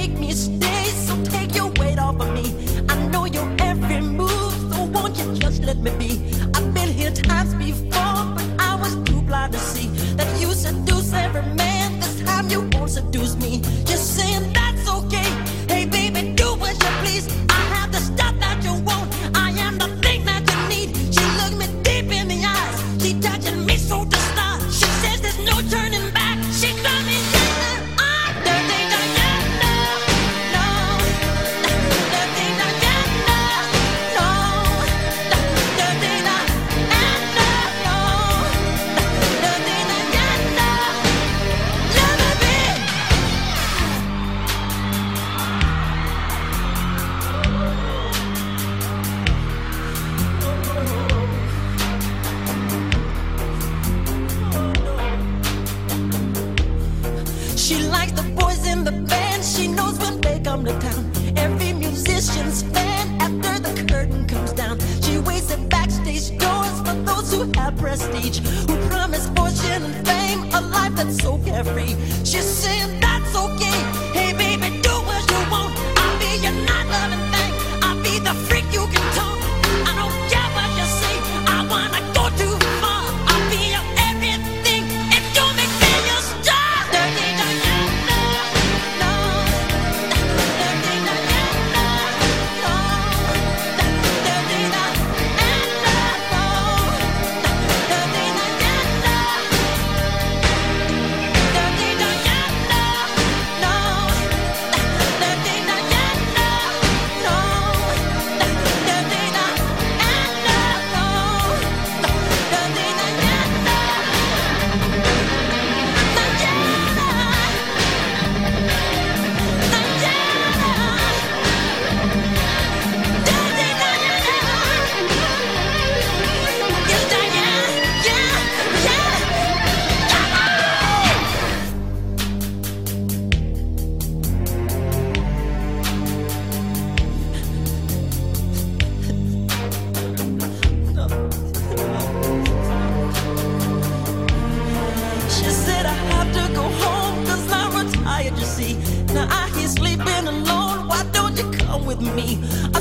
make me stay, so take your weight off of me. I know your every move, so won't you just let me be? I've been here times before, but I was too blind to see that you seduce every man. This time you won't seduce me. Just saying that's okay. Hey baby, do what you please. I have the stuff that you want. I am the thing that you need. She looked me deep in the eyes. She touching me so to start. She says there's no turning back. She got me down. Dirty Diana, no. Dirty Diana, no. Dirty Diana, no. Dirty Diana, let me be. She likes the boys in the band. She knows when they come to town. Every musician's fan after the curtain comes down. She waits at backstage doors for those who have prestige, who promise fortune and fame, a life that's so carefree. She's saying that's okay. Hey baby, do what you want. I'll be your night loving thing. I'll be the freak you can talk. I don't care what you say. I wanna go too far. I'll be your everything if you make me your star. Dirty Diana, no. Dirty Diana, no. Dirty Diana, no. Dirty Diana. Dirty Diana, no. Dirty Diana, no. Dirty Diana, no. Dirty She said I have to go home 'cause I'm retired, you see. Now I hear sleeping alone. Why don't you come with me?